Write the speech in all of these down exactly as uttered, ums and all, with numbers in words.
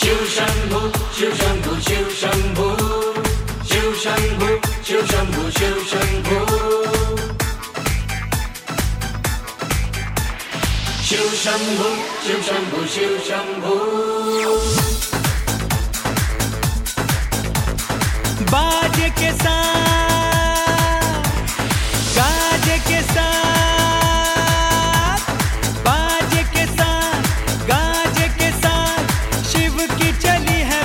शिव शंभु शिव शंभु शिव शंभु शिव शंभु शिव शंभु शिव शंभु शिव शंभु शिव शंभु शिव शंभु बाजे के साथ गाजे के साथ बाजे के साथ गाजे के साथ शिव की चली है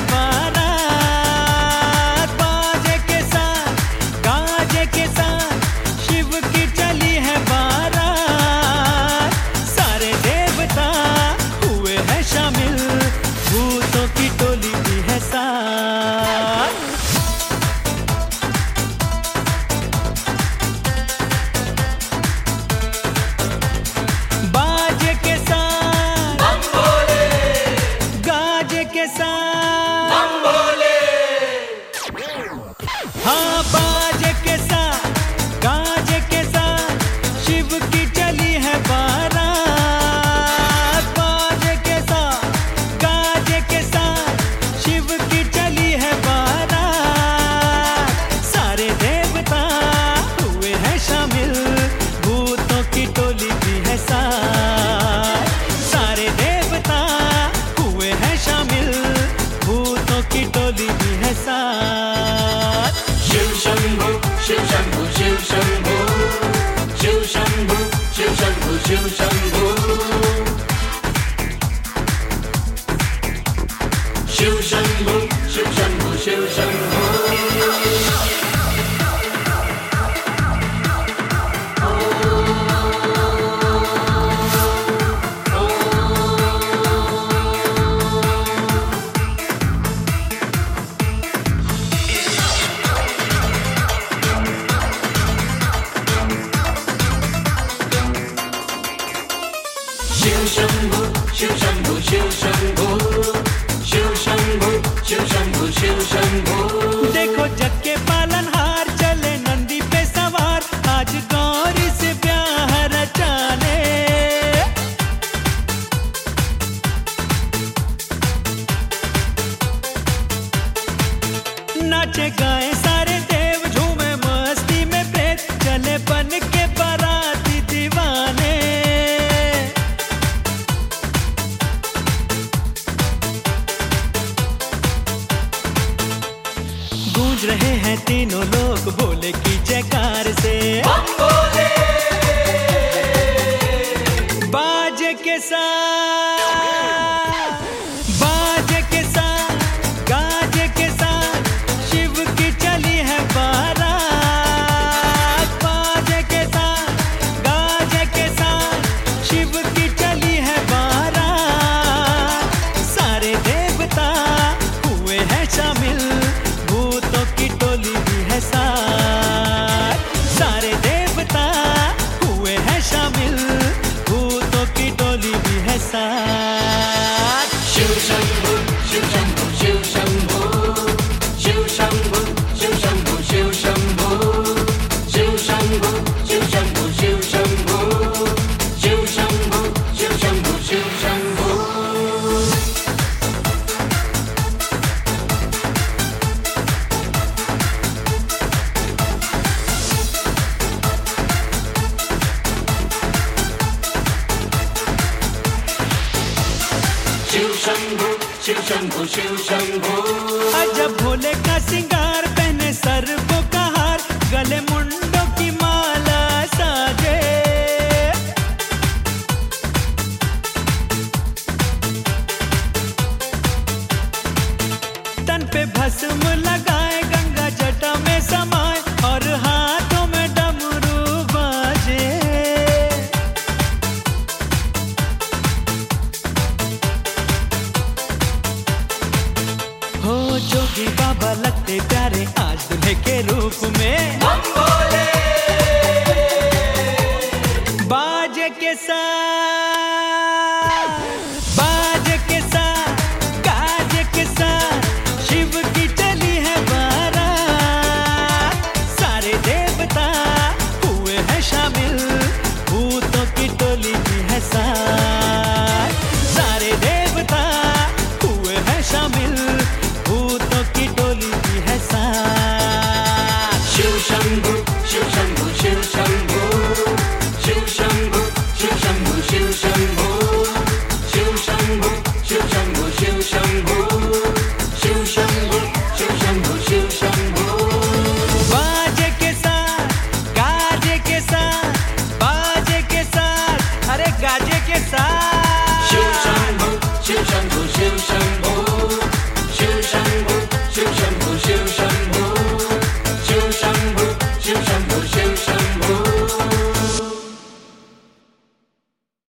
बारात। बाजे के साथ गाजे के साथ शिव की चली है बारात। सारे देवता हुए हैं शामिल, भूतों की टोली भी है साथ। बाजे के साथ बम भोले गाजे के साथ बम भोले हाँ बाजे के साथ गाजे के साथ शिव की चली है बारात। बाजे के साथ गाजे के साथ शिव की चली है बारात। सारे देवता हुए हैं शामिल, भूतों की टोली भी है साथ। सारे देवता हुए हैं शामिल, भूतों की टोली भी है साथ। शिव शंभु शिव शंभु शिव शंभु शिव शंभु शिव शंभु शिव शंभु शिव शंभु शिव शंभु शिव शंभु शिव शंभु शिव शंभु शिव शंभु शिव शंभु शिव शंभु शिव शंभु देखो जग के पालनहार चले नंदी पे सवार, आज गौरी से ब्याह रचाने। नाचे गाए सारे देव, झूमे मस्ती में प्रेत, चले बन के बाराती दीवाने। गूंज रहे हैं तीनों लोग भोले की जयकार से। बम भोले बाजे के साथ बाजे के साथ गाजे के साथ शिव की चली है बारात। बाजे के साथ गाजे के साथ शिव की चली है बारात। सारे देवता हुए हैं शामिल, भूतों की टोली भी है साथ। सारे देवता हुए हैं शामिल, भूतों की टोली भी है साथ। शिव शंभु शिव शंभु शिव शंभु शिव शंभु शिव शंभु शिव शंभु शिव शंभु शिव शंभु शिव शंभु शिव शंभु शिव शंभु शिव शंभु शिव शंभु शिव शंभु शिव शंभु अजब भोले का सिंगार, पहने सर्पों का हार, गले मुंडों की माला साजे। तन पे भस्म लगाए, गंगा जटा में समाए, और हाथों में डमरू बाजे। हो जोगी बाबा लगते प्यारे आज दुल्हे के रूप में। बम भोले बाजे के साथ बाजे के साथ गाजे के साथ शिव की चली है बारात। सारे देवता हुए हैं शामिल, भूतों की टोली भी है साथ। सारे देवता हुए हैं शामिल, शंभु शिव शंभु